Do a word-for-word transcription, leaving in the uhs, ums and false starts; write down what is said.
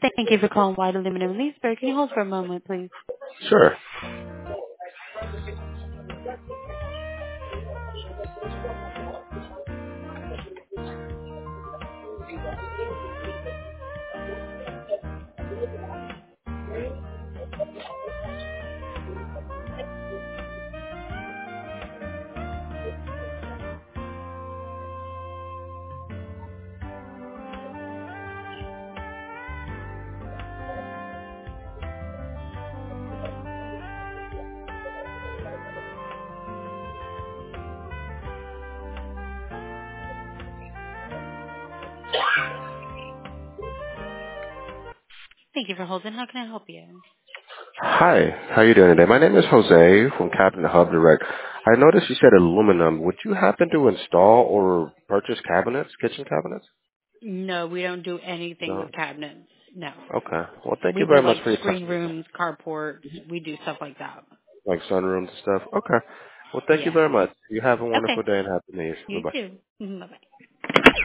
Thank you for calling White Aluminum Leesburg. Can you hold for a moment, please? Sure. Thank you for holding. How can I help you? Hi, how you doing today? My name is Jose from Cabinet Hub Direct. I noticed you said aluminum. Would you happen to install or purchase cabinets, kitchen cabinets? No, we don't do anything No. with cabinets. No. Okay. Well, thank We you do very much like for your time. screen rooms, carports. We do stuff like that. Like sunrooms and stuff. Okay. Well, thank you Yeah. very much. You have a Okay. wonderful day and happy New Year. You Bye-bye. too. Bye bye.